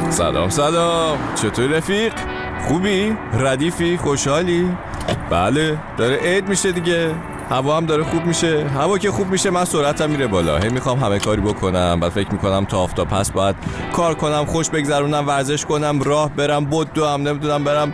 سلام چطور رفیق؟ خوبی؟ ردیفی؟ خوشحالی؟ بله داره عید میشه دیگه، هوا هم داره خوب میشه. هوا که خوب میشه من سرعتم میره بالا، هی میخوام همه کاری بکنم. بعد فکر میکنم تا آفتاب پس باید کار کنم، خوش بگذرونم، ورزش کنم، راه برم، بدوم، نمیدونم برم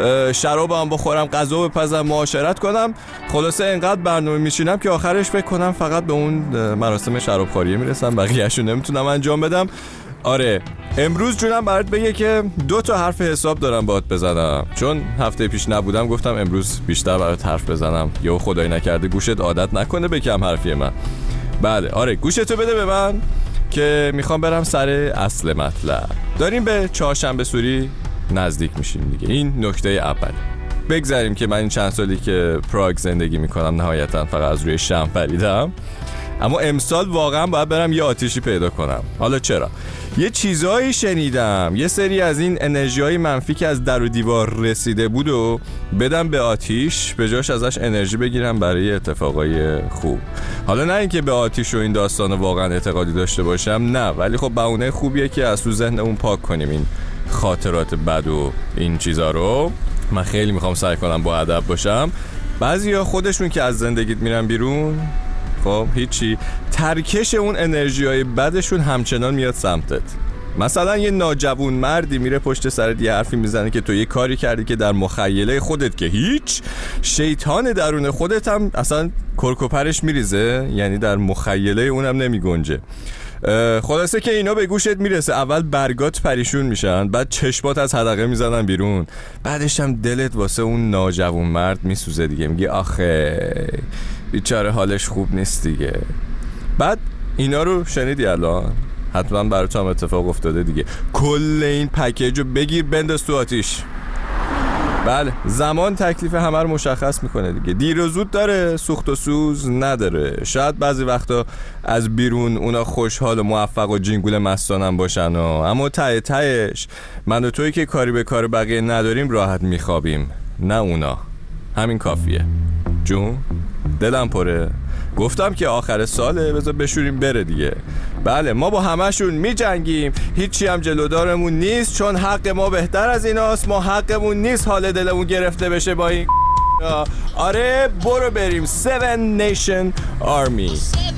شرابم بخورم، غذا بپزم، معاشرت کنم. خلاصه اینقدر برنامه میشینم که آخرش فکر کنم فقط به اون مراسم شرابخوریه میرسم، بقیه‌اشو نمیتونم انجام بدم. آره امروز جونم برات بگه که 2 تا حرف حساب دارم باهات بزنم، چون هفته پیش نبودم گفتم امروز بیشتر برات حرف بزنم، یا خدای نکرده گوشت عادت نکنه به کم حرفی من. بله آره گوشتو بده به من که میخوام برم سر اصل مطلب. داریم به چهارشنبه سوری نزدیک میشیم دیگه، این نکته اول. بگذاریم که من این چند سالی که پراگ زندگی میکنم نهایتا فقط از روی شم پریدم، اما امسال واقعا باید برم یه آتیشی پیدا کنم. حالا چرا؟ یه چیزایی شنیدم، یه سری از این انرژی‌های منفی که از در و دیوار رسیده بود و بدم به آتیش، به جاش ازش انرژی بگیرم برای اتفاقای خوب. حالا نه اینکه به آتیش و این داستان واقعا اعتقادی داشته باشم، نه، ولی خب بهونه خوبیه که از تو ذهنمون پاک کنیم این خاطرات بد و این چیزا رو. من خیلی میخوام سعی کنم با ادب باشم. بعضیا خودشون که از زندگیت میرن بیرون، خب هیچی، ترکش اون انرژیای بدشون همچنان میاد سمتت. مثلا یه ناجوون مردی میره پشت سرت یه حرفی میزنه که تو یه کاری کردی که در مخیله خودت که هیچ، شیطان درون خودت هم اصلا کرکوپرش میریزه، یعنی در مخیله اونم نمیگنجه. خلاصه که اینا به گوشت میرسه، اول برگات پریشون میشن، بعد چشمات از حدقه میزنن بیرون، بعدش هم دلت واسه اون ناجوون مرد میسوزه دیگه، میگی آخه بیچاره حالش خوب نیست دیگه. بعد اینا رو شنیدی الان؟ حتما برات هم اتفاق افتاده دیگه. کل این پکیج رو بگیر بنداز تو آتیش. بله زمان تکلیف همه رو مشخص میکنه دیگه، دیر و زود داره، سوخت و سوز نداره. شاید بعضی وقتا از بیرون اونا خوشحال و موفق و جینگول مستانم باشن اما ته تهش من و توی که کاری به کار بقیه نداریم راحت میخوابیم، نه اونا. همین کافیه. جون دلم پره، گفتم که آخر ساله بذار بشوریم بره دیگه. بله ما با همشون می جنگیم، هیچی هم جلودارمون نیست، چون حق ما بهتر از ایناست. ما حقمون نیست حال دلمون گرفته بشه با این آره برو بریم 7 Nation Army.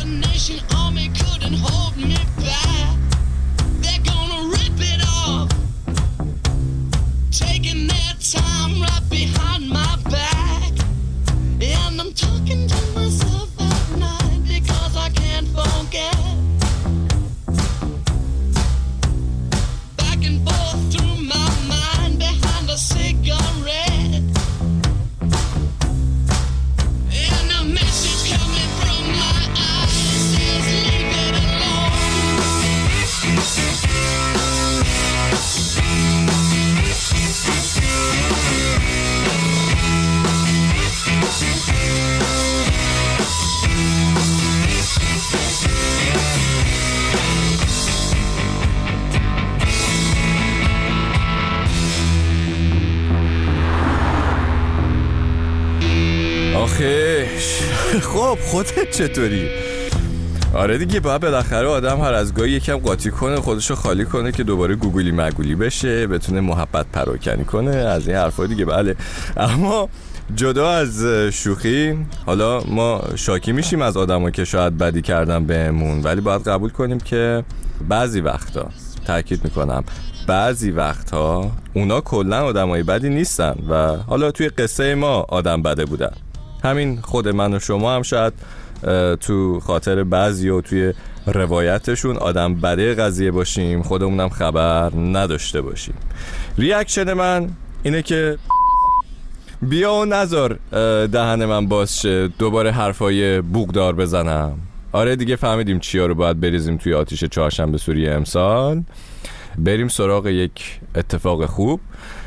آخیش خب خودت چطوری؟ آره دیگه باید بالاخره آدم هر از گاهی یکم قاطی کنه، خودشو خالی کنه که دوباره گوگلی مگولی بشه، بتونه محبت پراکنی کنه، از این حرفا دیگه. بله اما جدا از شوخی، حالا ما شاکی میشیم از آدما که شاید بدی کردن بهمون، ولی باید قبول کنیم که بعضی وقتا، تاکید میکنم بعضی وقتها، اونا کلا آدمای بدی نیستن و حالا توی قصه ما آدم بده بودن. همین خود من و شما هم شاید تو خاطر بعضی و توی روایتشون آدم بده قضیه باشیم، خودمونم خبر نداشته باشیم. ریاکشن من اینه که بیا و نذار دهن من باز شه دوباره حرفای بوگدار بزنم. آره دیگه فهمیدیم چیا رو باید بریزیم توی آتیش چهارشنبه سوری امسال. بریم سراغ یک اتفاق خوب.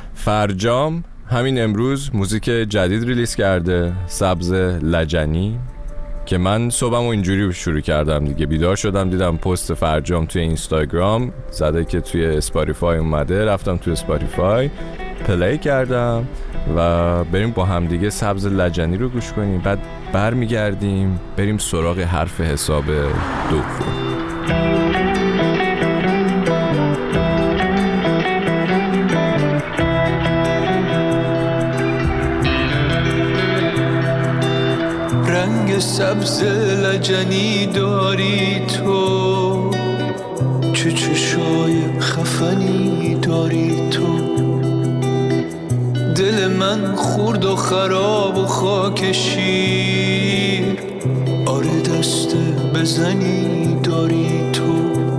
فرجام همین امروز موزیک جدید ریلیز کرده، سبز لجنی، که من صبحم اینجوری شروع کردم دیگه. بیدار شدم دیدم پست فرجام توی اینستاگرام زده که توی اسپاتیفای اومده، رفتم توی اسپاتیفای پلی کردم و بریم با هم دیگه سبز لجنی رو گوش کنیم، بعد برمیگردیم بریم سراغ حرف حساب دوم. سبز لجنی داری تو، چه چشای خفنی داری تو. دل من خورد و خراب و خاک شیر، آره دست بزنی داری تو.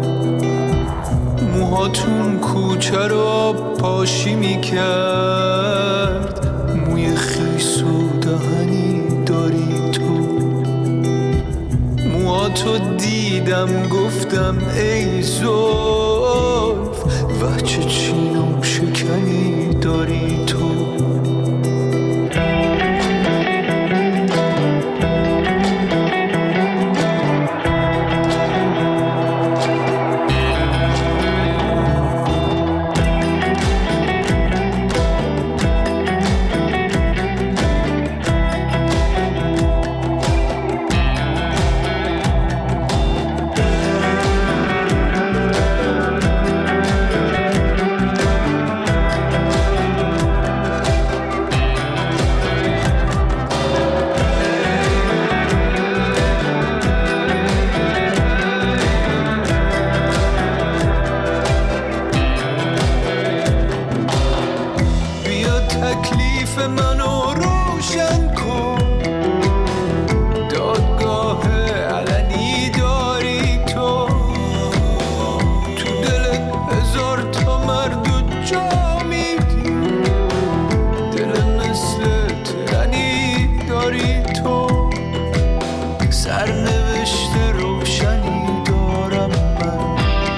موهاتون کوچه رو پاشی میکرد، موی خیس و دهنی داری تو. موهاتو دیدم گفتم ای زلف، وحچه چین و شکنی داری تو. تکلیف منو روشن کن، دادگاه علنی داری تو. تو دل هزار تا مرد و جا میدی، دل مثل ترنی داری تو. سرنوشت روشنی دارم من،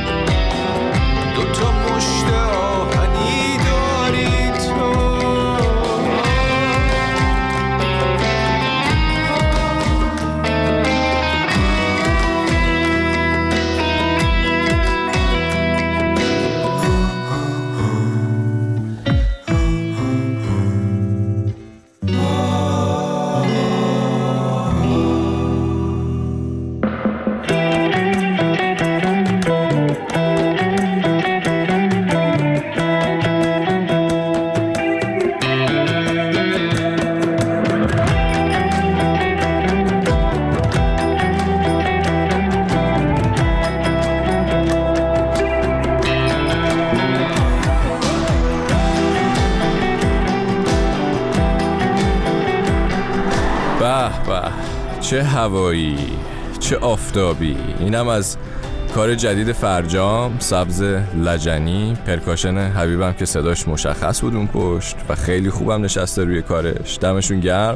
دوتا مشت آهنی داری تو. به به، چه هوایی، چه آفتابی. اینم از کار جدید فرجام، سبز لجنی. پرکاشن حبیبم که صداش مشخص بود اون پشت و خیلی خوبم نشسته روی کارش، دمشون گرم.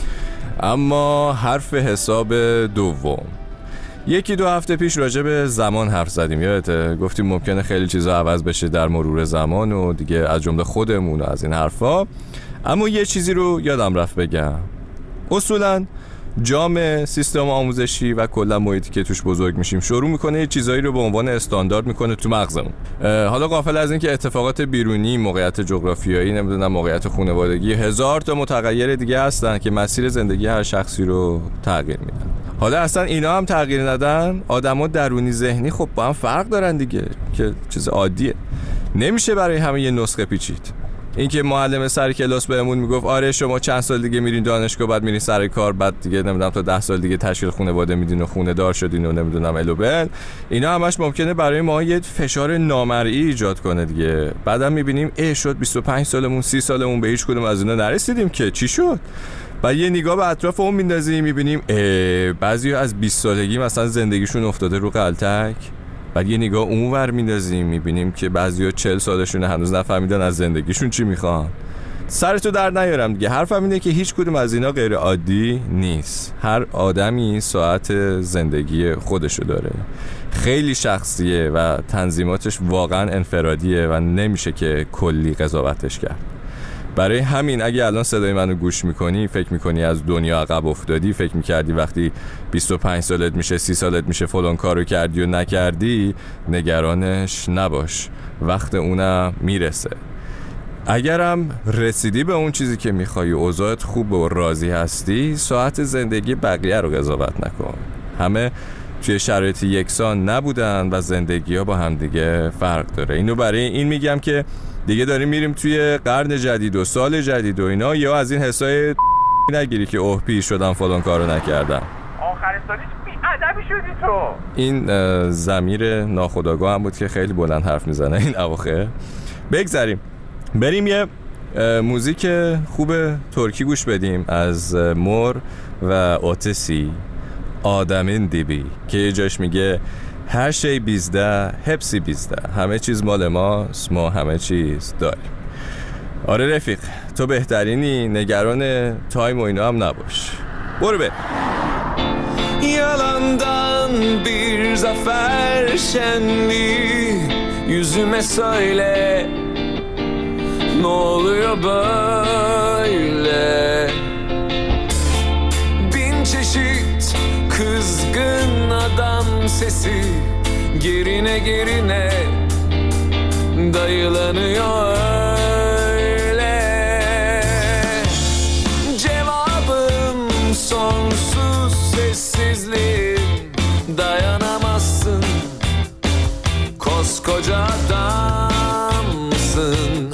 اما حرف حساب دوم، یکی دو هفته پیش راجع به زمان حرف زدیم، یادته؟ گفتیم ممکنه خیلی چیزا عوض بشه در مرور زمان و دیگه از جمله خودمون و از این حرفا. اما یه چیزی رو یادم رفت بگم. اصولاً جامعه، سیستم آموزشی و کلا محیطی که توش بزرگ میشیم شروع میکنه یه چیزایی رو به عنوان استاندارد میکنه تو مغزمون. حالا غافل از این که اتفاقات بیرونی، موقعیت جغرافیایی، نمیدونم موقعیت خانوادگی، هزار تا متغیر دیگه هستن که مسیر زندگی هر شخصی رو تغییر میدن. حالا اصلا اینا هم تغییر ندن، آدما درونی ذهنی خب با هم فرق دارن دیگه، که چیز عادیه. نمیشه برای همه یه نسخه پیچید. اینکه معلم سر کلاس بهمون میگفت آره شما چند سال دیگه میرین دانشگاه، بعد میرین سر کار، بعد دیگه نمیدونم تا 10 سال دیگه تشکیل خانواده میدین و خونه دار شدین و نمیدونم الوبل، اینا همش ممکنه برای ما یه فشار نامرئی ایجاد کنه دیگه. بعدم میبینیم شد 25 سالمون 30 سالمون به هیچ کدوم از اینا نرسیدیم که چی شد. بعد یه نگاه به اطرافمون میندازیم میبینیم بعضیا از 20 سالگی مثلا زندگیشون افتاده رو غلطک. بعد یه نگاه اونور میندازیم میبینیم که بعضیا 40 سالشونه هنوز نفهمیدن از زندگیشون چی میخوان. سرتو در نیارم دیگه، حرفم اینه که هیچ کدوم از اینا غیر عادی نیست. هر آدمی ساعت زندگی خودشو داره، خیلی شخصیه و تنظیماتش واقعا انفرادیه و نمیشه که کلی قضاوتش کرد. برای همین اگه الان صدای منو گوش میکنی فکر میکنی از دنیا عقب افتادی، فکر میکردی وقتی 25 سالت میشه 30 سالت میشه فلان کارو کردی و نکردی، نگرانش نباش، وقت اونم میرسه. اگرم رسیدی به اون چیزی که میخوای و اوضاعت خوب و راضی هستی، ساعت زندگی بقیه رو قضاوت نکن. همه توی شرایط یکسان نبودن و زندگی ها با هم دیگه فرق داره. اینو برای این میگم که دیگه داریم میریم توی قرن جدید و سال جدید و اینا، یا از این حسای نگیری که پیر شدم فلان کارو نکردم. سالی بی‌ادبی شدی تو. این ضمیر ناخودآگاه هم بود که خیلی بلند حرف میزنه این اواخر. بگذریم بریم یه موزیک خوب ترکی گوش بدیم از مور و اوتسی، آدمین دیبی، که یه جاش میگه هر شی بیزده هپسی بیزده، همه چیز مال ماست، ما همه çiz داریم. آره رفیق، تو بهترینی، نگران تایم و اینا هم نباش. برو به Yalandan bir zafer şenliği yüzüme söyle, ne oluyor böyle? Bin çeşit kızgın adam sesi gerine gerine dayılanıyor öyle. Cevabım sonsuz sessizliğim, dayanamazsın, koskoca adamsın.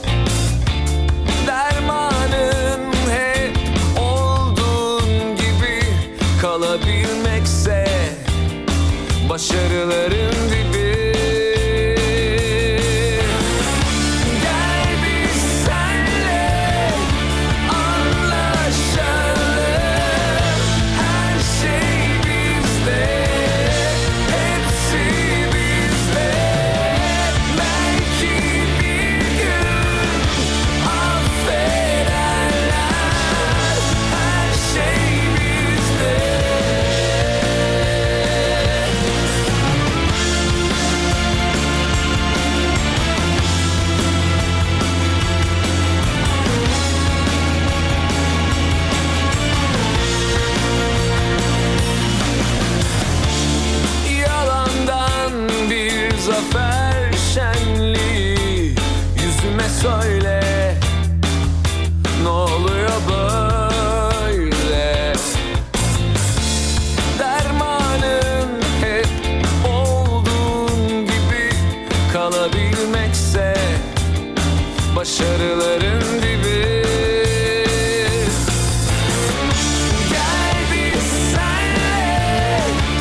Dermanın hep olduğun gibi kalabilmekse başarıların dibi. Gel biz senle anlaşalım, her şey bizde, hepsi bizde. Belki bir gün affederler, her şey bizde. Yalandan bir zafer şenliği yüzüme söyle, ne oluyor böyle? Dermanın hep olduğun gibi kalabilmekse başarıların dibi. Gel biz senle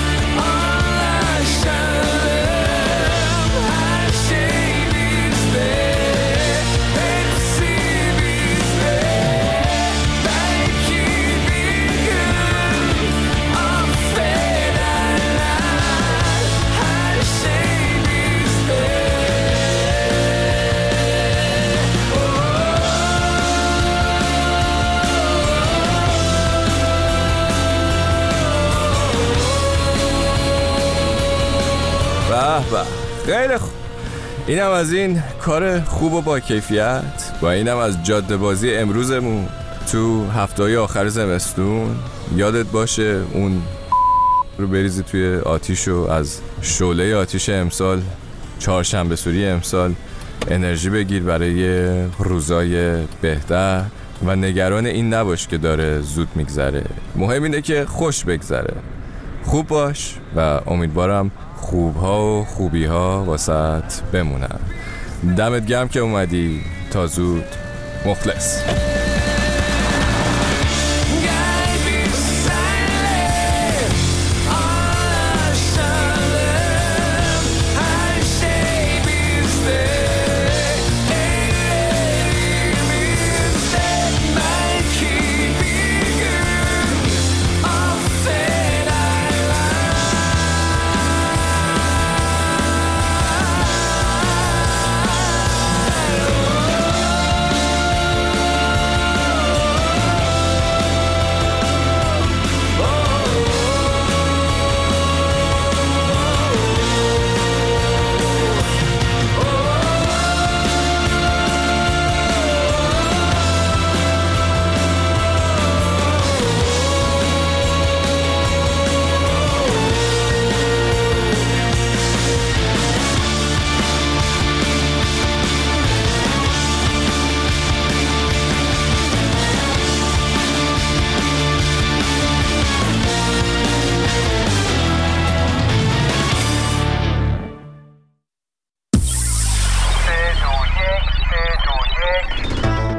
anlaşalım, her şey bizde, hepsi bizde. Belki bir gün affederler, her şey bizde. به به، خیلی خوب. اینم از این کار خوب و با کیفیت، با اینم از جاده بازی امروزمون تو هفته‌های آخر زمستون. یادت باشه اون رو بریزی توی آتیش و از شعله آتیش امسال، چهارشنبه سوری امسال، انرژی بگیر برای روزای بهتر و نگران این نباش که داره زود میگذره. مهم اینه که خوش بگذره. خوب باش و امیدوارم خوبها و خوبیها واسط بمونن. دمت گرم که اومدی. تا زود. مخلص.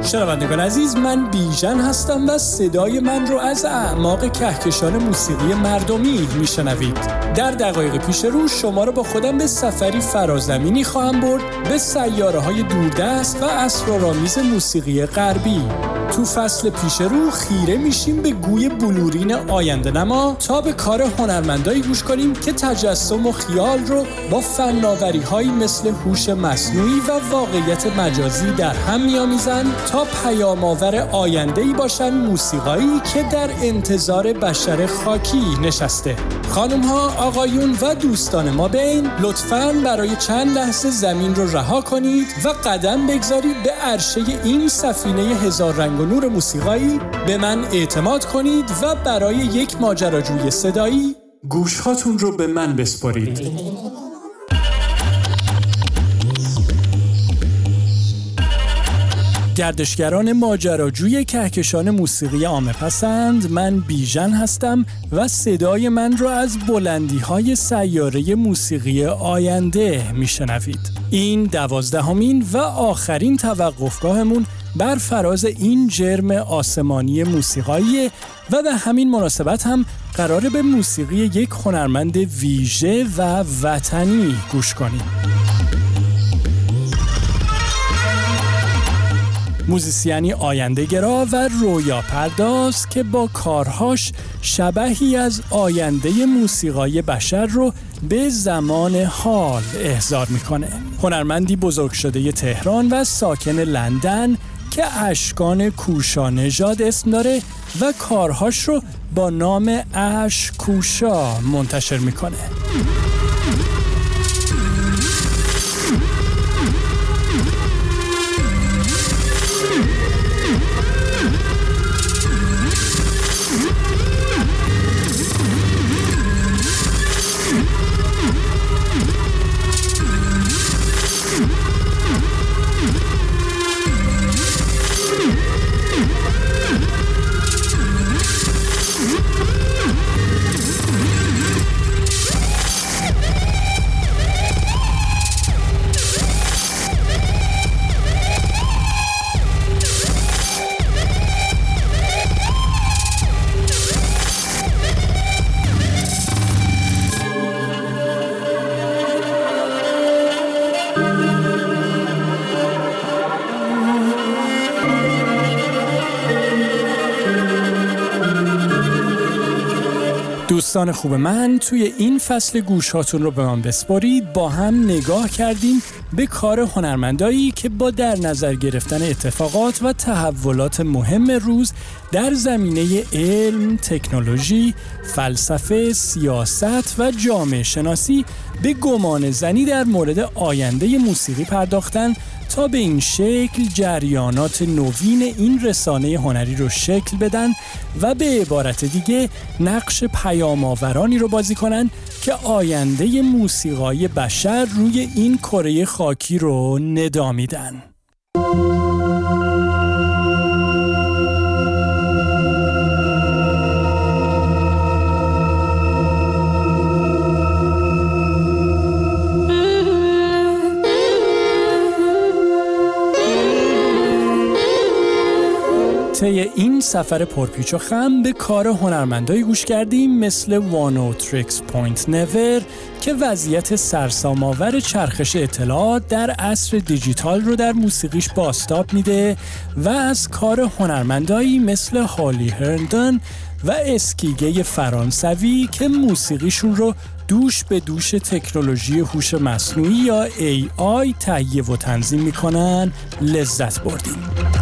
شنوندگان عزیز، من بیژن هستم و صدای من رو از اعماق کهکشان موسیقی مردمی میشنوید. در دقایق پیش رو شما رو با خودم به سفری فرازمینی خواهم برد به سیاره‌های دوردست و اسرارآمیز موسیقی غربی. تو فصل پیش رو خیره میشیم به گوی بلورین آینده نما تا به کار هنرمندایی گوش کنیم که تجسم و خیال رو با فناوری‌هایی مثل هوش مصنوعی و واقعیت مجازی در هم می‌آمیزن تا پیام‌آور آینده‌ای باشن موسیقایی که در انتظار بشر خاکی نشسته. خانم‌ها، آقایون و دوستان ما بین، لطفاً برای چند لحظه زمین رو رها کنید و قدم بگذارید به عرشه این سفینه هزار رنگ و نور موسیقایی. به من اعتماد کنید و برای یک ماجراجوی صدایی گوش‌هاتون رو به من بسپارید. گردشگران ماجراجوی کهکشان موسیقی عامه‌پسند، من بیژن هستم و صدای من را از بلندی‌های سیاره موسیقی آینده میشنوید. این 12مین و آخرین توقفگاهمون بر فراز این جرم آسمانی موسیقایی و به همین مناسبت هم قراره به موسیقی یک هنرمند ویژه و وطنی گوش کنیم. موزیسیانی آینده‌گرا و رویا پرداز که با کارهاش شبحی از آینده موسیقای بشر رو به زمان حال احضار میکنه. هنرمندی بزرگ شده تهران و ساکن لندن که اشکان کوشا نژاد اسم داره و کارهاش رو با نام اش کوشا منتشر میکنه. دوستان خوب من، توی این فصل گوشاتون رو به من بسپارید با هم نگاه کردیم به کار هنرمندایی که با در نظر گرفتن اتفاقات و تحولات مهم روز در زمینه علم، تکنولوژی، فلسفه، سیاست و جامعه شناسی به گمان زنی در مورد آینده موسیقی پرداختن تا به این شکل جریانات نوین این رسانه هنری رو شکل بدن و به عبارت دیگه نقش پیام‌آورانی رو بازی کنن که آینده موسیقای بشر روی این کره خاکی رو ندا میدن. طی این سفر پرپیچ و خم به کار هنرمندایی گوش کردیم مثل وانوتریکس پوینت نور که وضعیت سرسام‌آور چرخش اطلاعات در عصر دیجیتال رو در موسیقیش بازتاب میده و از کار هنرمندایی مثل هالی هرندن و اسکیگه فرانسوی که موسیقیشون رو دوش به دوش تکنولوژی هوش مصنوعی یا AI تهیه و تنظیم میکنن لذت بردیم.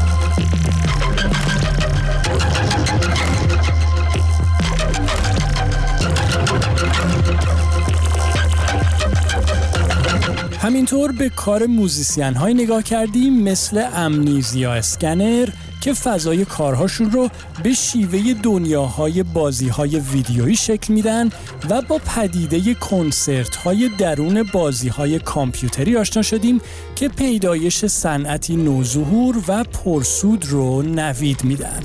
همینطور به کار موزیسین های نگاه کردیم مثل امنیزیا اسکنر که فضای کارهاشون رو به شیوه دنیاهای بازیهای ویدیویی شکل میدن و با پدیده کنسرت های درون بازیهای کامپیوتری آشنا شدیم که پیدایش صنعتی نوظهور و پرسود رو نوید میدن.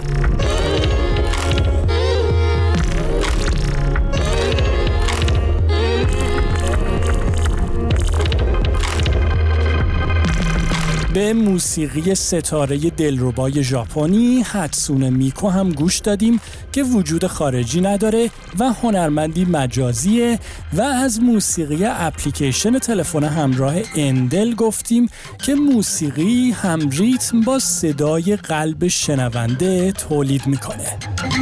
به موسیقی ستاره دلربای ژاپنی هاتسونه میکو هم گوش دادیم که وجود خارجی نداره و هنرمندی مجازیه و از موسیقی اپلیکیشن تلفن همراه اندل گفتیم که موسیقی هم ریتم با صدای قلب شنونده تولید میکنه.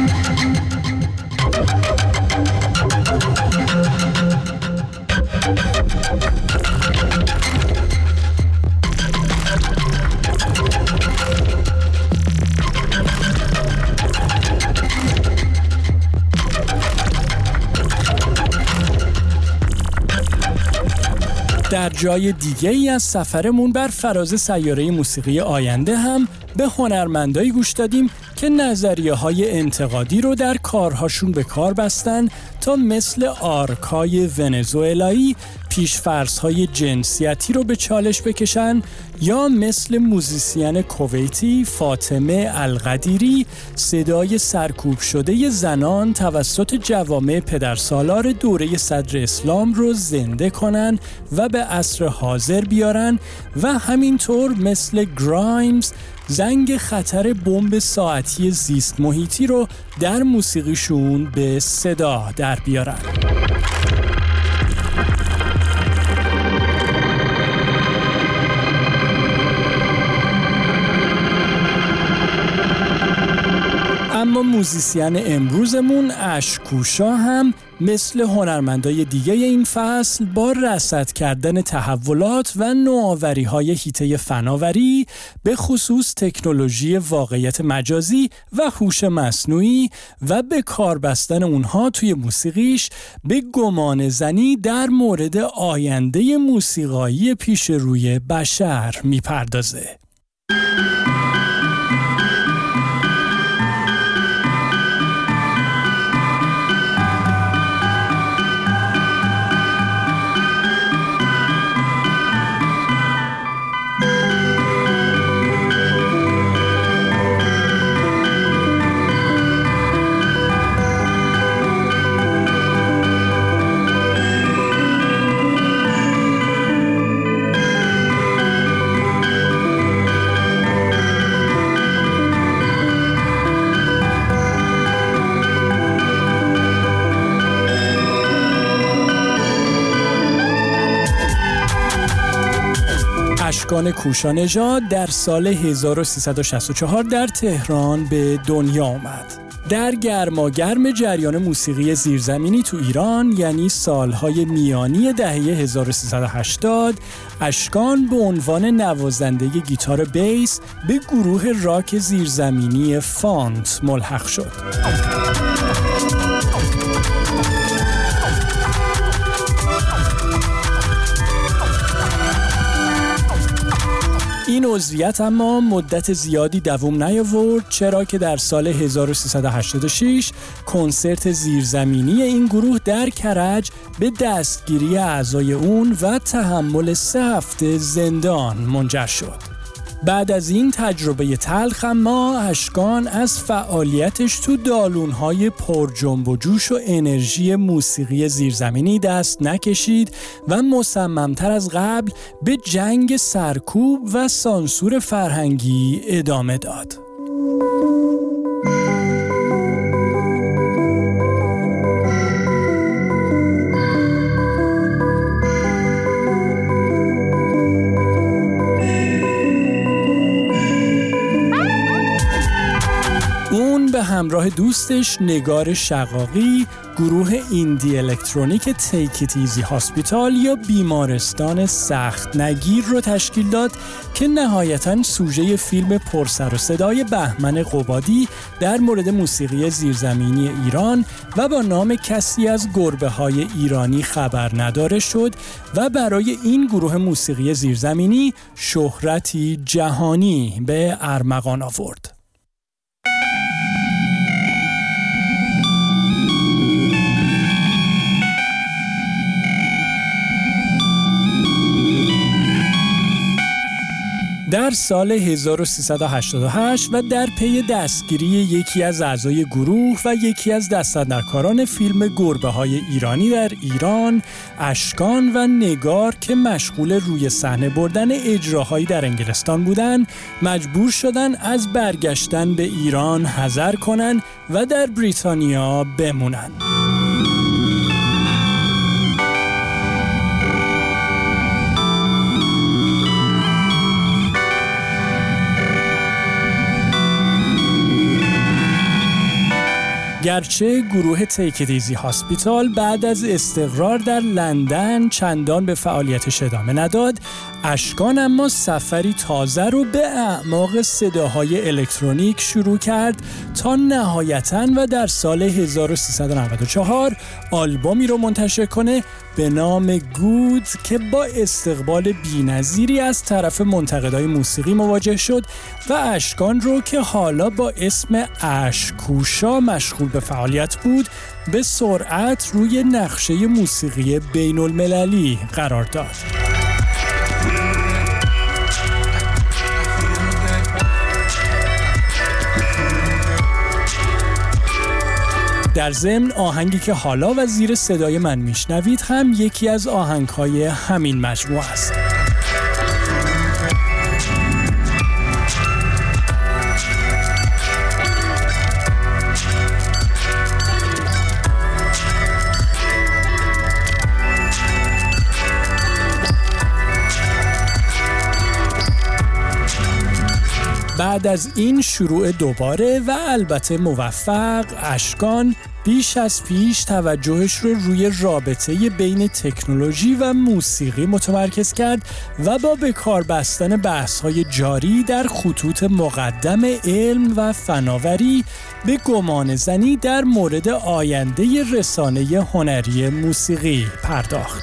در جای دیگه ای از سفرمون بر فراز سیاره موسیقی آینده هم به هنرمندایی گوش دادیم که نظریه‌های انتقادی رو در کارهاشون به کار بستن تا مثل آرکای ونزوئلایی پیش‌فرض‌های جنسیتی رو به چالش بکشن یا مثل موزیسین کویتی فاطمه القدیری صدای سرکوب شده زنان توسط جوامع پدرسالار دوره صدر اسلام رو زنده کنن و به عصر حاضر بیارن و همینطور مثل گرایمز زنگ خطر بمب ساعتی زیست محیطی رو در موسیقیشون به صدا در بیارن. اما موزیسین امروزمون اشکوشا هم مثل هنرمندای دیگه این فصل با رصد کردن تحولات و نوآوری‌های حیطه فناوری به خصوص تکنولوژی واقعیت مجازی و هوش مصنوعی و به کار بستن اونها توی موسیقیش به گمان زنی در مورد آینده موسیقایی پیش روی بشر میپردازه. اشکان کوشانژاد در سال 1364 در تهران به دنیا آمد. در گرماگرم جریان موسیقی زیرزمینی تو ایران یعنی سالهای میانی دهه 1380 اشکان به عنوان نوازنده گیتار بیس به گروه راک زیرزمینی فانت ملحق شد. این عضویت اما مدت زیادی دوام نیاورد چرا که در سال 1386 کنسرت زیرزمینی این گروه در کرج به دستگیری اعضای اون و تحمل 3 هفته زندان منجر شد. بعد از این تجربه تلخ اما اشکان از فعالیتش تو دالون‌های پر جنب و جوش و انرژی موسیقی زیرزمینی دست نکشید و مصمم‌تر از قبل به جنگ سرکوب و سانسور فرهنگی ادامه داد. به همراه دوستش نگار شقاقی گروه ایندی الکترونیک تیک ایت ایزی هاسپیتال یا بیمارستان سخت نگیر رو تشکیل داد که نهایتاً سوژه فیلم پرسر و صدای بهمن قبادی در مورد موسیقی زیرزمینی ایران و با نام کسی از گربه‌های ایرانی خبر نداره شد و برای این گروه موسیقی زیرزمینی شهرتی جهانی به ارمغان آورد. در سال 1388 و در پی دستگیری یکی از اعضای گروه و یکی از دست‌اندرکاران فیلم گربه‌های ایرانی در ایران، اشکان و نگار که مشغول روی صحنه بردن اجراهایی در انگلستان بودند، مجبور شدند از برگشتن به ایران حذر کنند و در بریتانیا بمونند. گرچه گروه تیک ایت ایزی هاسپیتال بعد از استقرار در لندن چندان به فعالیتش ادامه نداد، اشکان اما سفری تازه رو به اعماق صداهای الکترونیک شروع کرد تا نهایتاً و در سال 1394 آلبومی رو منتشر کنه به نام گود که با استقبال بی‌نظیری از طرف منتقدای موسیقی مواجه شد و اشکان رو که حالا با اسم اشکوشا مشغول به فعالیت بود به سرعت روی نقشه موسیقی بین المللی قرار داد. در ضمن آهنگی که حالا و زیر صدای من میشنوید هم یکی از آهنگ‌های همین مجموعه است. بعد از این شروع دوباره و البته موفق، اشکان بیش از پیش توجهش رو روی رابطه بین تکنولوژی و موسیقی متمرکز کرد و با به کار بستن بحث‌های جاری در خطوط مقدم علم و فناوری به گمانه‌زنی در مورد آینده رسانه هنری موسیقی پرداخت.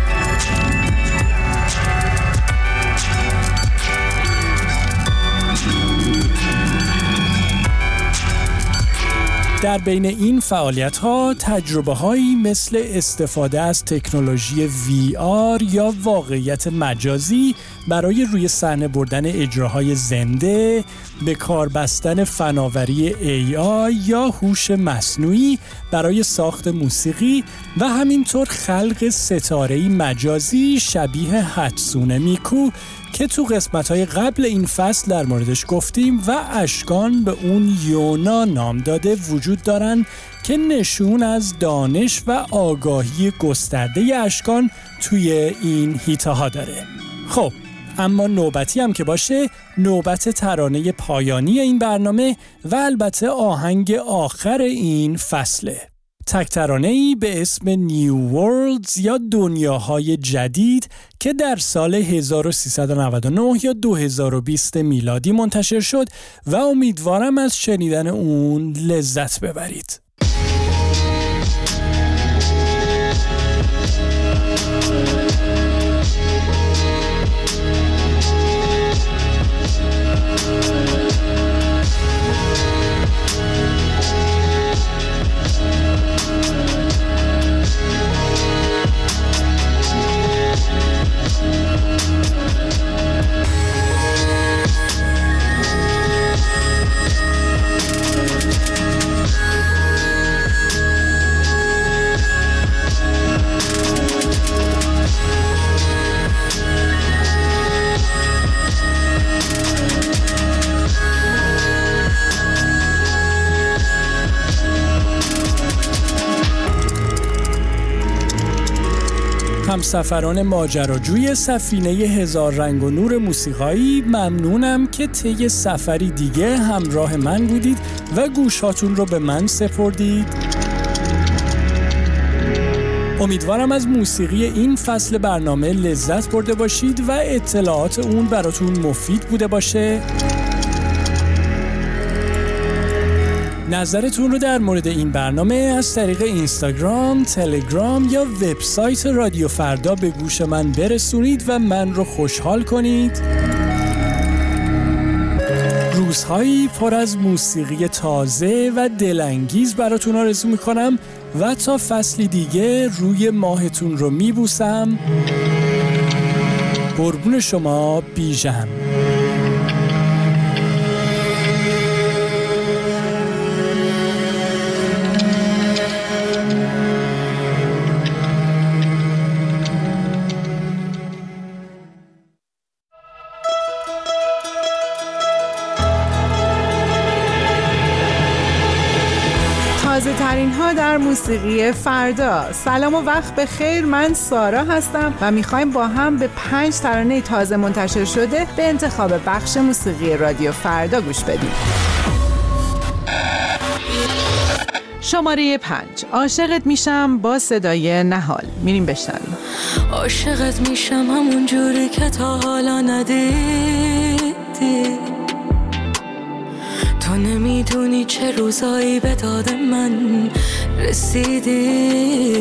در بین این فعالیت‌ها تجربه‌هایی مثل استفاده از تکنولوژی VR یا واقعیت مجازی برای روی صحنه بردن اجراهای زنده، به کار بستن فناوری AI یا هوش مصنوعی برای ساخت موسیقی و همینطور خلق ستاره‌ای مجازی شبیه هاتسونه میکو که تو قسمت‌های قبل این فصل در موردش گفتیم و اشکان به اون یونا نام داده وجود دارن که نشون از دانش و آگاهی گسترده اشکان توی این هیته‌ها داره. خب اما نوبتی هم که باشه، نوبت ترانه پایانی این برنامه و البته آهنگ آخر این فصله. تک ترانه‌ای به اسم نیو ورلدز یا دنیاهای جدید که در سال 1399 یا 2020 میلادی منتشر شد و امیدوارم از شنیدن اون لذت ببرید. همسفران ماجراجوی سفینه هزار رنگ و نور موسیقایی، ممنونم که طی سفری دیگه همراه من بودید و گوشاتون رو به من سپردید. امیدوارم از موسیقی این فصل برنامه لذت برده باشید و اطلاعات اون براتون مفید بوده باشه. نظرتون رو در مورد این برنامه از طریق اینستاگرام، تلگرام یا وبسایت رادیو فردا به گوش من برسونید و من رو خوشحال کنید. روزهایی پر از موسیقی تازه و دلانگیز براتون آرزو میکنم و تا فصلی دیگه روی ماهتون رو میبوسم. قربون شما، بیژن. تازه ترین ها در موسیقی فردا. سلام و وقت بخیر، من سارا هستم و میخوایم با هم به 5 ترانه تازه منتشر شده به انتخاب بخش موسیقی رادیو فردا گوش بدیم. شماره 5 عاشقت میشم با صدای نهال. میریم بشنویم. عاشقت میشم همون جوری که تا حالا ندیدی، تو نمیدونی چه روزایی به داد من رسیدی.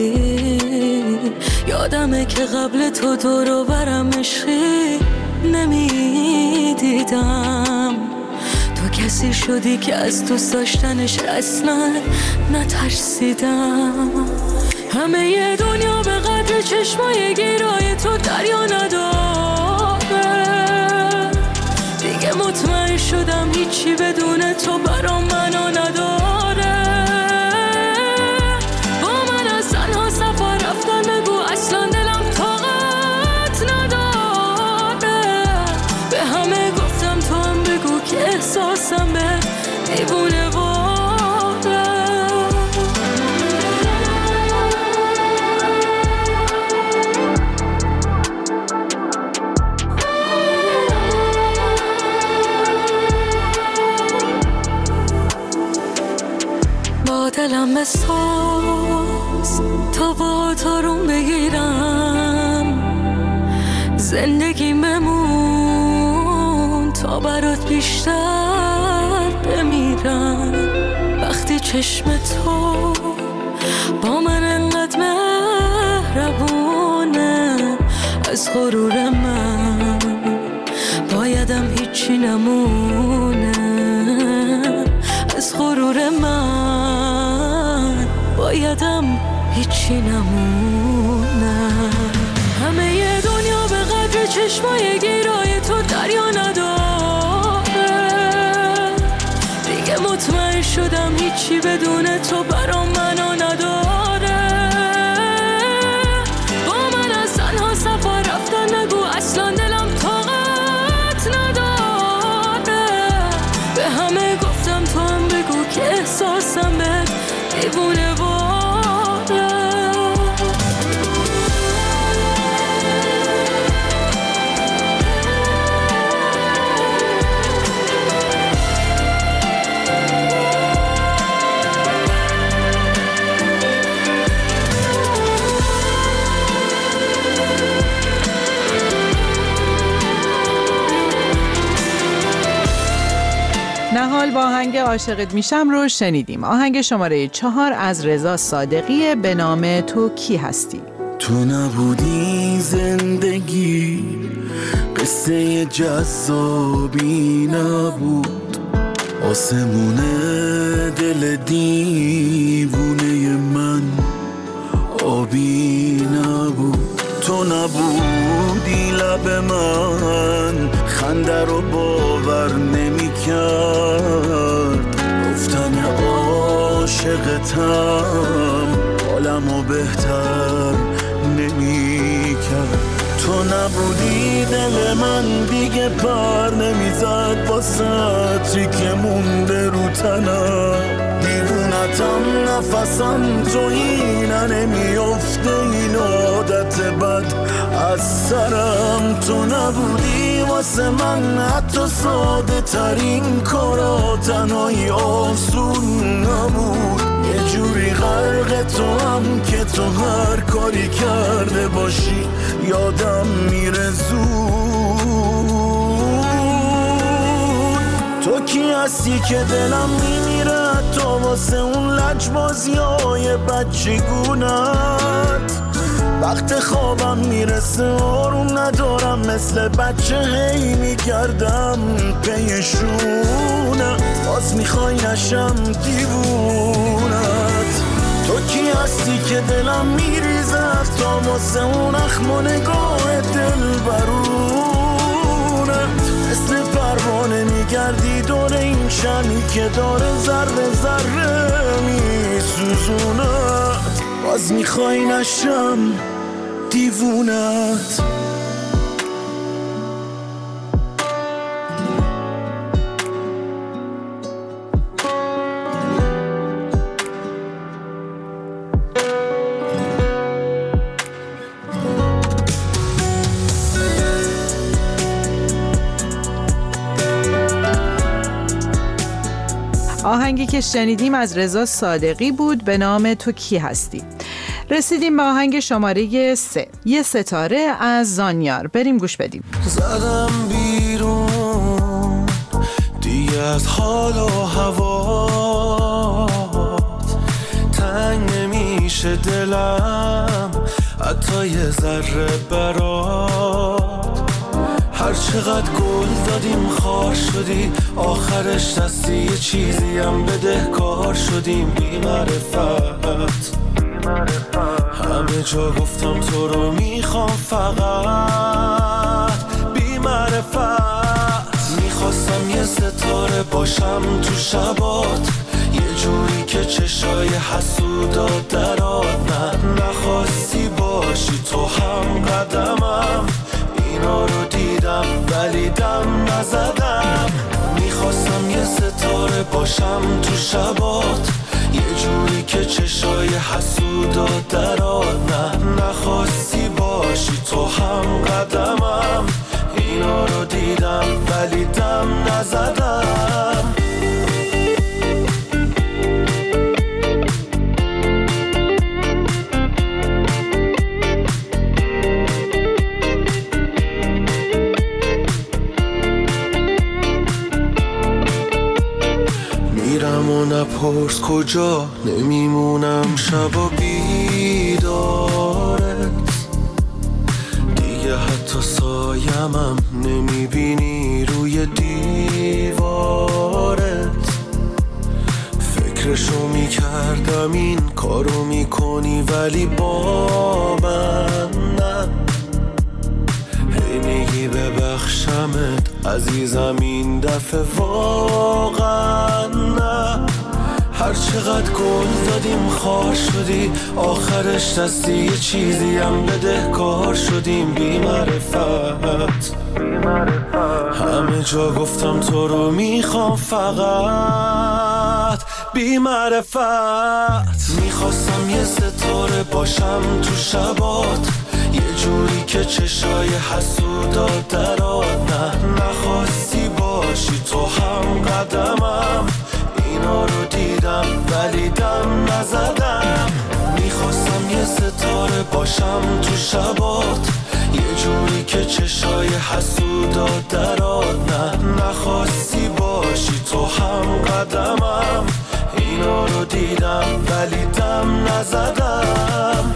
یادمه که قبل تو دور و برم عشقی نمیدیدم، تو کسی شدی که از دوست داشتنش اصلا نترسیدم. همه ی دنیا به قدر چشمای گیرای تو دریا نداره، دیگه مطمئن شدم هیچی بدون تو برام منو نداره. با من از تنها سفر رفتن بگو اصلا دلم طاقت نداره، به همه گفتم تو هم بگو که احساسم به دیوونه واره. دلم بساز تا با تارون بگیرم، زندگی بمون تا برات بیشتر بمیرم. وقتی چشم تو با من انقدر مهربونه، از غرور من بایدم هیچی نمونه، از غرور من بایدم هیچی نمونه. همه ی دنیا به قدر چشمای گیرای تو دریا نداره، دیگه مطمئن شدم هیچی بدون تو برام منو نداره. با من از تنها سفر رفتن نگو اصلا دلم طاقت نداره، به همه گفتم تو هم بگو که احساسم به دیوونه واره. نهال با آهنگ عاشقت میشم رو شنیدیم. آهنگ شماره 4 از رضا صادقی به نام تو کی هستی. تو نبودی زندگی قصه جذابی نبود، آسمون دل دیوونه من آبی نبود. تو نبودی لب من خنده رو باور نمی کرد، گفتن عاشقتم حالمو بهتر نمی کرد. تو نبودی دل من دیگه پر نمیزد با سطری که مونده رو تنم، دیوونتم نفسم تو اینه نمیافته این عادت بد از سرم. تو نبودی واسه من حتی ساده ترین کارا تنهایی آسون نبود، یه جوری غرق تو هم که تو هر کاری کرده باشی یادم میره زود. تو کی هستی که دلم میمیره تو واسه اون لجبازیای بچگونت، وقت خوابم میرسه آروم ندارم مثل بچه هی میگردم پیشونت، باز میخوای نشم دیوونت. تو کی هستی که دلم میریزه تا واسه اون اخم و نگاه دل برونت، مثل پروانه میگردی دور این شمی که داره ذره ذره میسوزونت، باز میخوای نشم دیوونت. آهنگی که شنیدیم از رضا صادقی بود به نام تو کی هستی. رسیدیم به آهنگ شماره 3 یه ستاره از زانیار. بریم گوش بدیم. زدم بیرون دیگه از حال و هوا، تنگ نمیشه دلم حتی یه ذره برات. هر چقدر گل دادیم خار شدی، آخرش دستی یه چیزی هم بدهکار شدیم. بی معرفت همه جا گفتم تو رو میخوام، فقط بی معرفت. میخواستم یه ستاره باشم تو شبات، یه جوری که چشای حسودات درات. نه نخواستی باشی تو هم قدمم، اینا رو دیدم ولی دم نزدم. میخواستم یه ستاره باشم تو شبات، یه جوری که چشای حسودات درات. نه نخواستی باشی تو هم قدمم، اینا رو دیدم ولی دم نزدم. میرم و نپرس کجا، نمیمونم شبا بیدارت. دیگه حتی سایمم نمیبینی روی دیوارت. فکرشو میکردم این کارو میکنی ولی با من نه. هی میگی ببخشمت عزیزم این دفعه واقعا نه. هر چقدر گل دادیم خار شدی، آخرش دستی یه چیزی هم بدهکار شدیم. بی معرفت همه جا گفتم تو رو میخوام، فقط بی معرفت. میخواستم یه ستاره باشم تو شبات، یه جوری که چشای حسودات درات. نه نخواستی باشی تو هم قدمم، اینا رو دیدم ولی دم نزدم. میخواستم یه ستاره باشم تو شبات، یه جوری که چشای حسودات درات. نه نخواستی باشی تو هم قدمم، اینا رو دیدم ولی دم نزدم.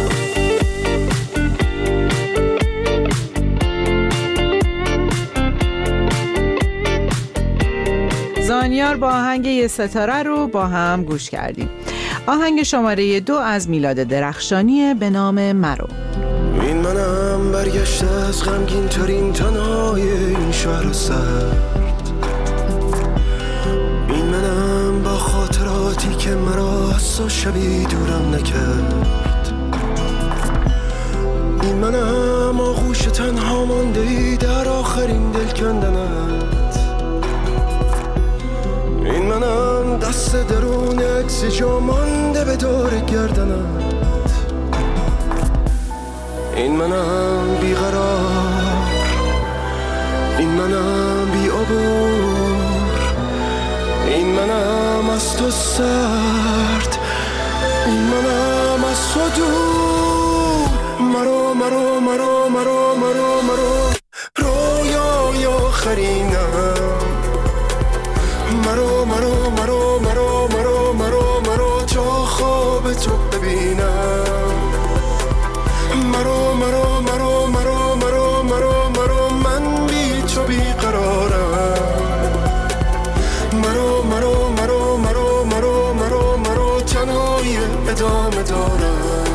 زانیار با آهنگ یه ستاره رو با هم گوش کردیم. آهنگ شماره 2 از میلاد درخشانی به نام مرو. این منم برگشته از غمگین ترین تنهای این شهر سرد. این منم با خاطراتی که مرا حس و شبی دورم نکرد. این منم آغوش تنها ماندهی در آخرین دل کندنت. این منم دست درون عکسی جا مانده به دور گردنت. این منم بیقرار، این منم بی عبور، این منم از تو سرد، این منم از تو دور. مرو مرو مرو مرو مرو مرو رویای آخرینم. مرو مرو مرو مرو مرو مرو مرو تا خواب تو ببینم. مرو مرو مرو مرو مرو مرو مرو من بی تو بیقرارم. مرو مرو مرو مرو مرو مرو مرو تنهایی ادامه دارم.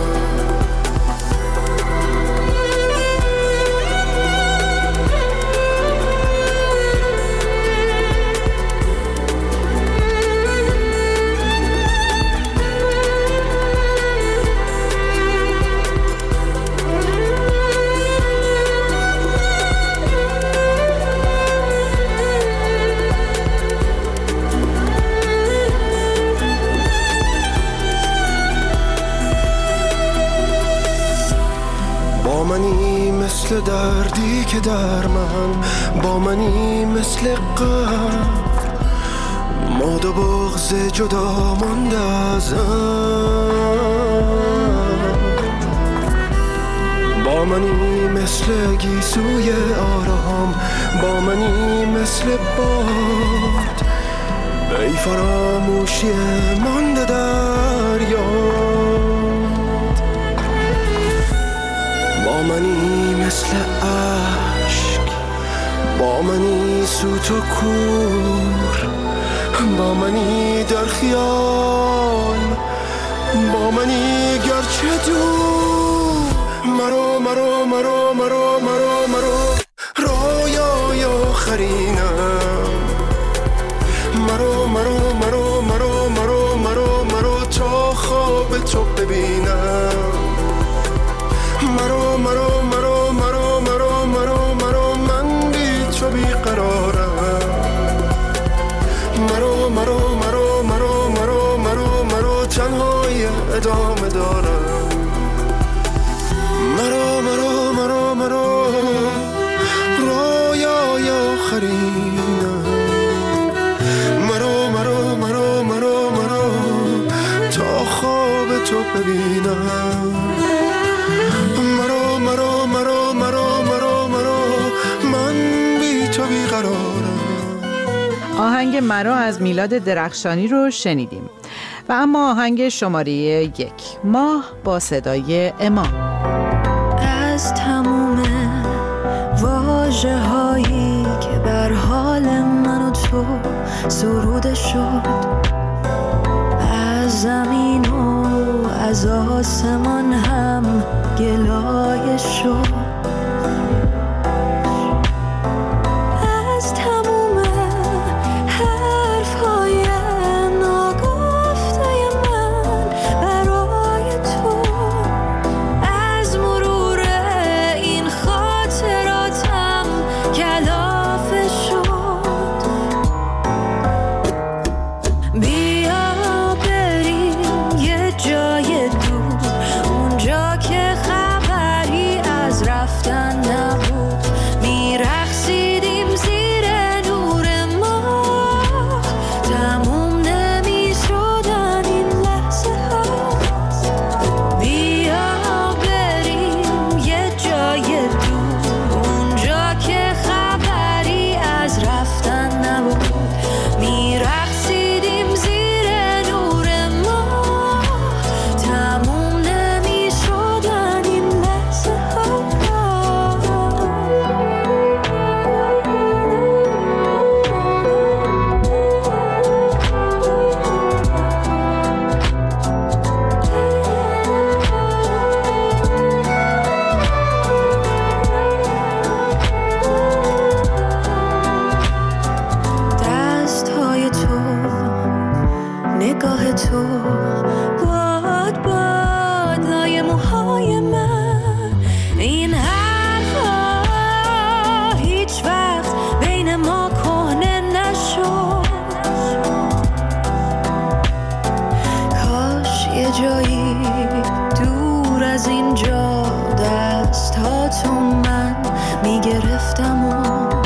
منی مثل دردی که در من، با منی مثل غم. ما دو بغض جدا مانده ازم، با منی مثل گیسوی آرام، با منی مثل باد ای فراموشی مانده در یاد، با منی مثل عشق، با منی سوت و کور، با منی در خیال، با منی گرچه دور، مرو مرو مرو مرو مرو مرو رویای آخرینم، مرو مرو مرو مرو مرو مرو مرو تا خواب تو ببینم، مرو مرو مرو مرو مرو مرو مرو من بی تو بیقرارم، مرو مرو مرو مرو مرو مرو مرو تنهای ادامه دارم، مرو مرو مرو مرو رویای آخرینم، مرو مرو مرو مرو مرو تا خواب تو ببینم، مرو مرو مرو مرو مرو مرو من بی تو بیقرارم. آهنگ مرا از میلاد درخشانی رو شنیدیم و اما آهنگ شماره 1 ماه با صدای اما. از تموم واژه هایی که بر حال من و تو سروده شد، از زمین و از آسمان هم گلایه شد، از تموم حرف های ناگفته من برای تو، از مرور این خاطراتم کلافه شد، بیا بریم یه جای دور، اونجا که خبری از رفتن نبود، میرقصیدیم زیر نور ماه، تموم نمیشدن این لحظه ها، بیا بریم یه جای دور، اونجا که خبری از رفتن نبود، میرقصیدیم زیر نور ماه، تموم نمیشدن این لحظه ها. دست های تو، نگاه تو، باد باد لای موهای من، این حرفا هیچ وقت بین ما کهنه نشد، کاش یه جایی دور از اینجا دست ها تو من میگرفتم و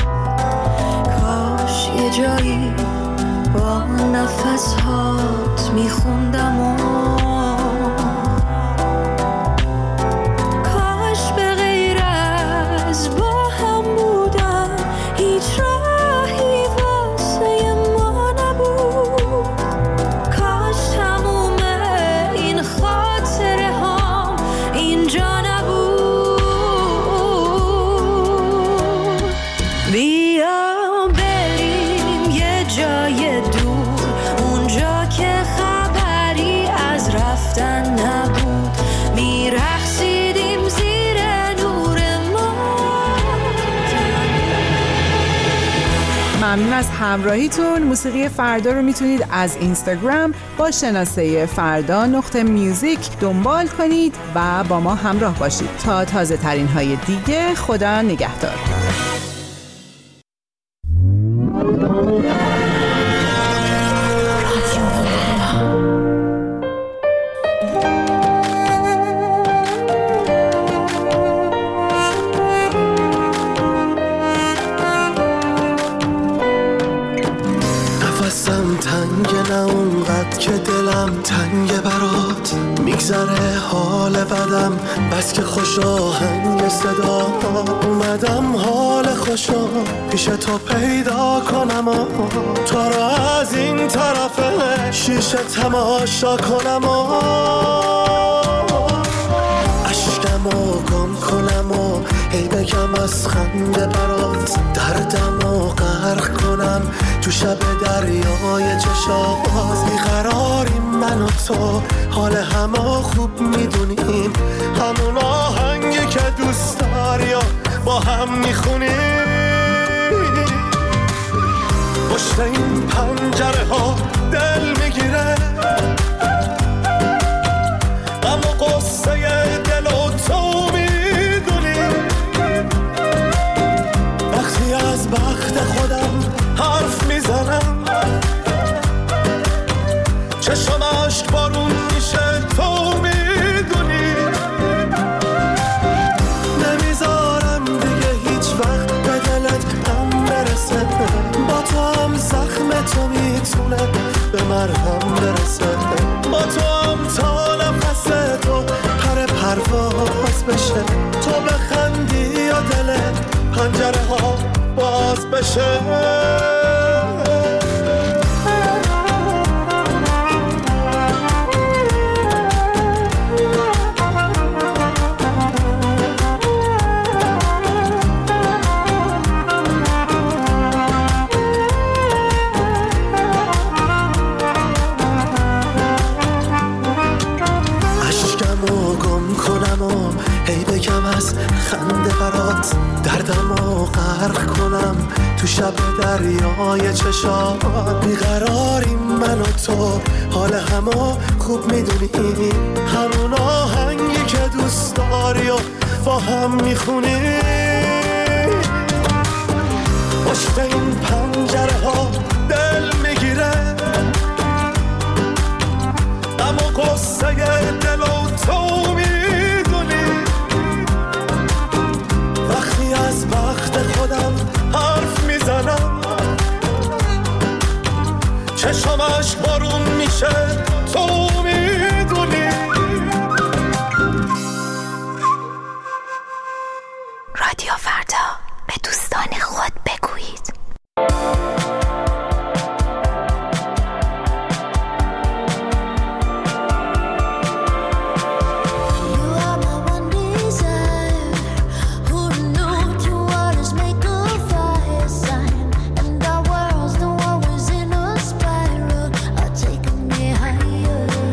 کاش یه جایی با نفس هات میخوندم و کاش به غیر از با هم بودن هیچ راهی واسه ما نبود، کاش تموم این خاطره ها اینجا نبود، بیا بریم یه جای دور، اونجا که خبری از رفتن نبود، میرقصیدیم زیر نور ما. ممنون از همراهیتون. موسیقی فردا رو میتونید از اینستاگرام با شناسه فردا.میوزیک دنبال کنید و با ما همراه باشید تا تازه ترین های دیگه. خدا نگهدار. نفسم تنگ نه اونقدر که دلم تنگ برات میگذره حال بدم بس که خوش آهنگ صدا اومدم حال خوشا پیش تو پیدا کنم و تو را از این طرف شیشه تماشا کنم و اشکمو گم کنم و هی بگم از خنده برات دردمو غرق کنم تو شب دریای چشات بیقراریم من و تو حال همه خوب میدونیم همون آهنگی که دوست داری و با هم میخونیم پشت این پنجره ها دل میگیره اما قصه دل و تو میدونی وقتی از بخت خودم حرف میزنم چشم عشق بارون میشه تو میدونی نمیذارم دیگه هیچ وقت به دلت هم برسه با تو هم زخم تو میتونه به مرهم برسه با تو هم تا نفس تو پر پرواز بشه تو بخندی یا دل پنجره ها باز بشه خنده برات دردمو غرق کنم تو شب دریای چشات بیقراریم من و تو حال همه خوب میدونی همون آهنگی که دوست داری و با هم میخونی پشت این پنجره ها دل میگیره اما قصه دل و تو از بخت خودم حرف میزنم چشمش بارون میشه تو میدونی رادیو فردا به دوستان خود بگویید Higher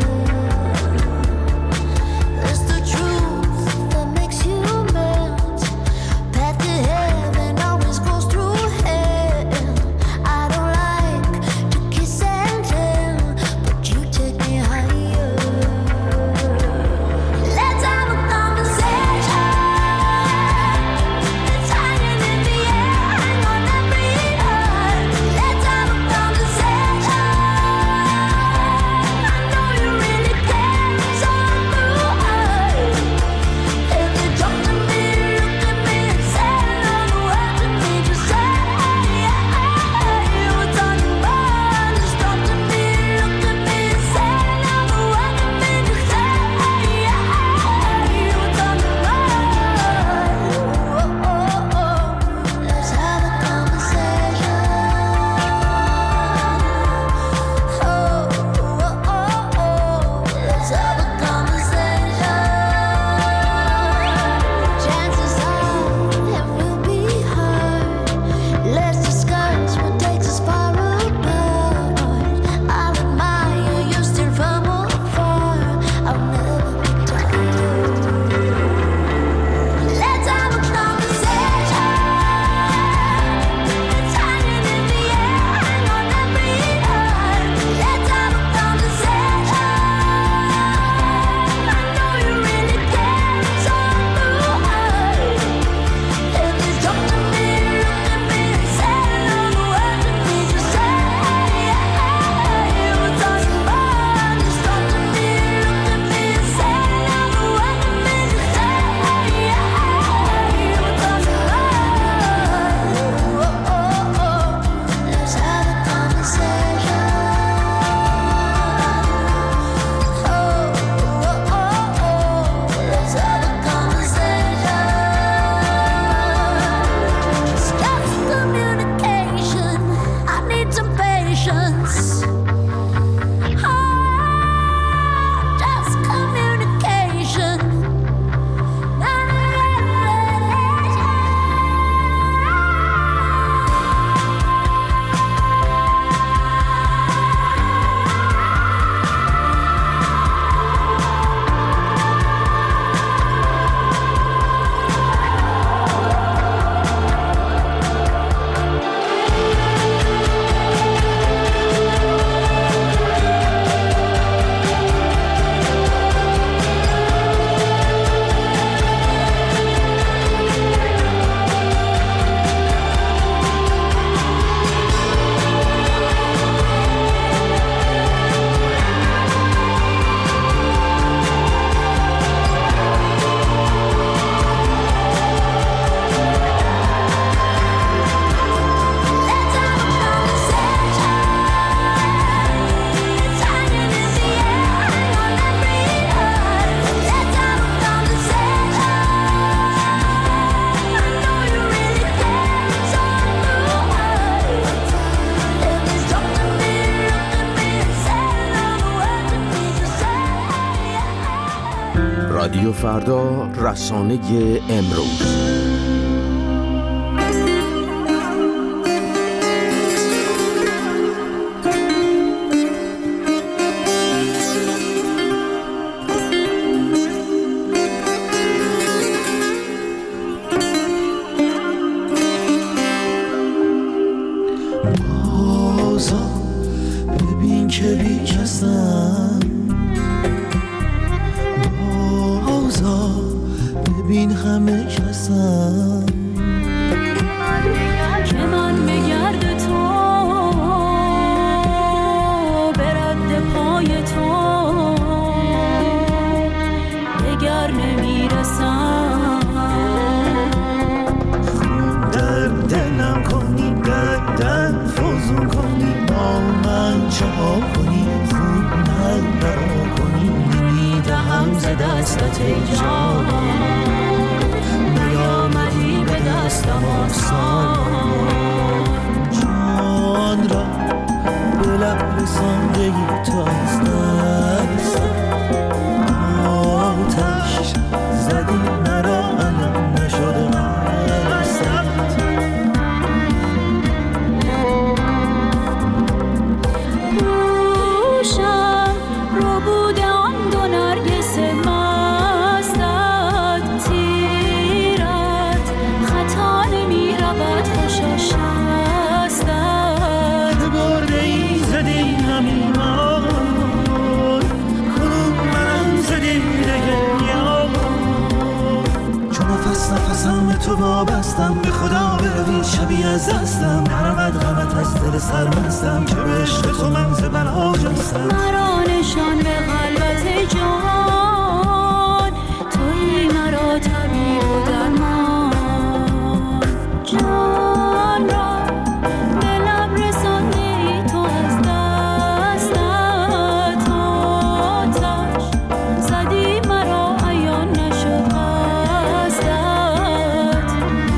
رادیو فردا، رسانه امروز. ببین که بی کسم، بازا ببین همه کسم، که من بگرد تو برد پای تو دگر نمیرسم. در دلم کنی، در فوزون کنی، با من چه کنی، زود نگرا کنی، نمیدهم ز دستت ای جان، نیامدی به دستم آسان، جان را به لب رساندگی تا از دستم، آتش زدی مرا علم نشده مستم. پوشم رو بوده آن دو نرگس مستت، تیرت خطا نمی رود خوشا شستت، که برده ای زدی همیمان، کنون منم زدی دگریان، چون نفسم به تو وابستم، به خدا بروی شبیه از دستم، نرود غمت از دل سرمستم، که به عشق تو من ز بلا جستم. مرا نشان به قلبت ای جان، تویی مرا طبیب و درمان، جان را به لب رساندی تو از دستت، آتش زدی مرا عیان نشد قصدت،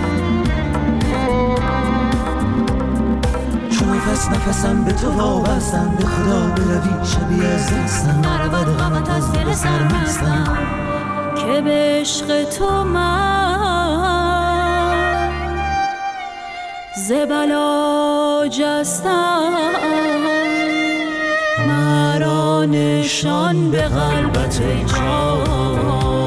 چون نفسم به تو وابستم، به خدا بروی شبیه از دستم، نرود غمت از دل سرمستم، که به عشق تو من ز بلا جستم. مرا نشان به قلبت ای جان،